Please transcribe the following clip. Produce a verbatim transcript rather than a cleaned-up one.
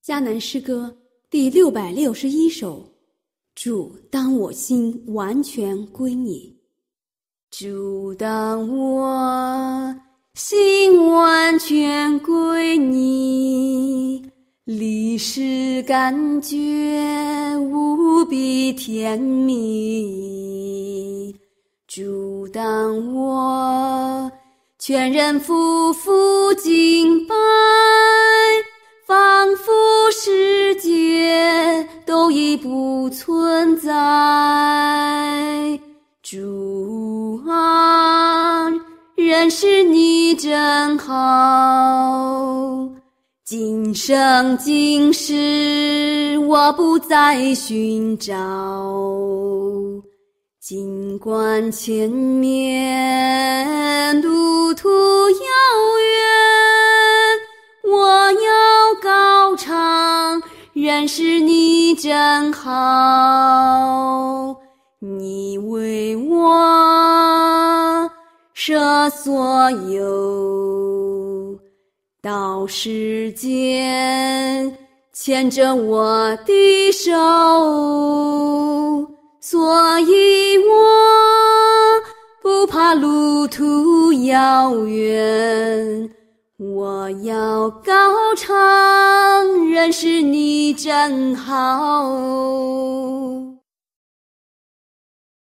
迦南诗歌第六百六十一首。主，当我心完全归你。主，当我心完全归你，历史感觉无比甜蜜。主，当我全人匍匐敬拜，仿佛世界都已不存在。主啊，认识你真好，今生今世我不再寻找，尽管前面路途遥远，我要高唱认识你真好，你为我舍所有，到世间牵着我的手，所以我不怕路途遥远，我要高唱认识你真好。